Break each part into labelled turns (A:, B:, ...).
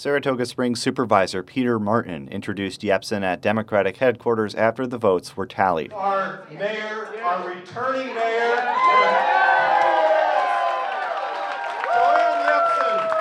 A: Saratoga Springs Supervisor Peter Martin introduced Yepsen at Democratic headquarters after the votes were tallied.
B: Our mayor, our returning mayor, Joanne Yepsen.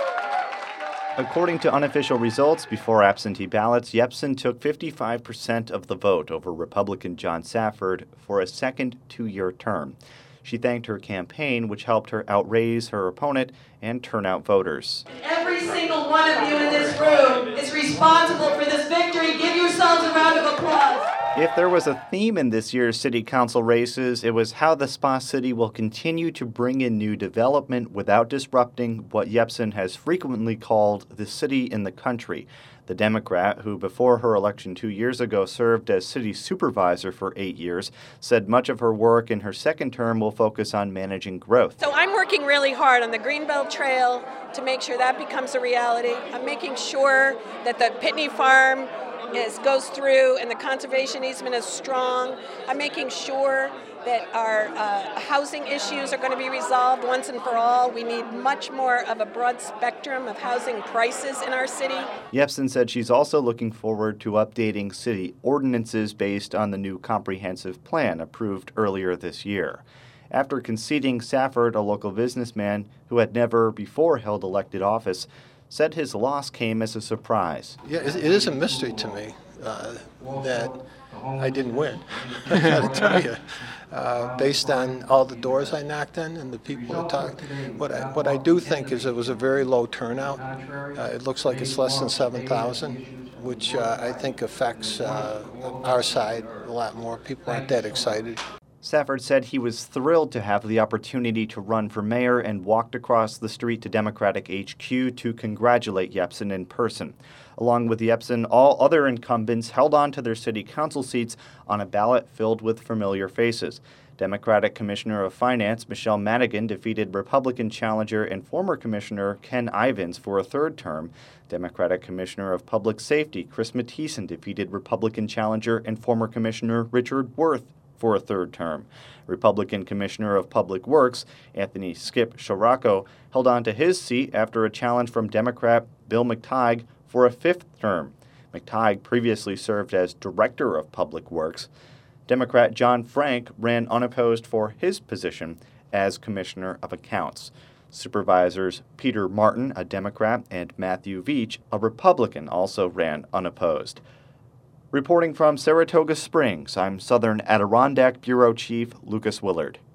A: According to unofficial results before absentee ballots, Yepsen took 55% of the vote over Republican John Safford for a second two-year term. She thanked her campaign, which helped her outraise her opponent and turn out voters.
C: Every single one of you in this room is responsible for this victory. Give yourselves a round of applause.
A: If there was a theme in this year's city council races, it was how the Spa City will continue to bring in new development without disrupting what Yepsen has frequently called the city in the country. The Democrat, who before her election 2 years ago served as city supervisor for 8 years, said much of her work in her second term will focus on managing growth.
D: So I'm working really hard on the Greenbelt Trail to make sure that becomes a reality. I'm making sure that the Pitney Farm goes through and the conservation easement is strong. I'm making sure that our housing issues are going to be resolved once and for all. We need much more of a broad spectrum of housing prices in our city.
A: Yepsen said she's also looking forward to updating city ordinances based on the new comprehensive plan approved earlier this year. After conceding, Safford, a local businessman who had never before held elected office, said his loss came as a surprise.
E: Yeah, it is a mystery to me that I didn't win. I got to tell you, based on all the doors I knocked on and the people who talked, what I do think is it was a very low turnout. It looks like it's less than 7,000, which I think affects our side a lot more. People aren't that excited.
A: Safford said he was thrilled to have the opportunity to run for mayor and walked across the street to Democratic HQ to congratulate Yepsen in person. Along with Yepsen, all other incumbents held on to their city council seats on a ballot filled with familiar faces. Democratic Commissioner of Finance Michelle Madigan defeated Republican challenger and former Commissioner Ken Ivins for a third term. Democratic Commissioner of Public Safety Chris Mathieson defeated Republican challenger and former Commissioner Richard Worth for a third term. Republican Commissioner of Public Works Anthony Skip Sciarrocco held on to his seat after a challenge from Democrat Bill McTighe for a fifth term. McTighe previously served as Director of Public Works. Democrat John Frank ran unopposed for his position as Commissioner of Accounts. Supervisors Peter Martin, a Democrat, and Matthew Veach, a Republican, also ran unopposed. Reporting from Saratoga Springs, I'm Southern Adirondack Bureau Chief Lucas Willard.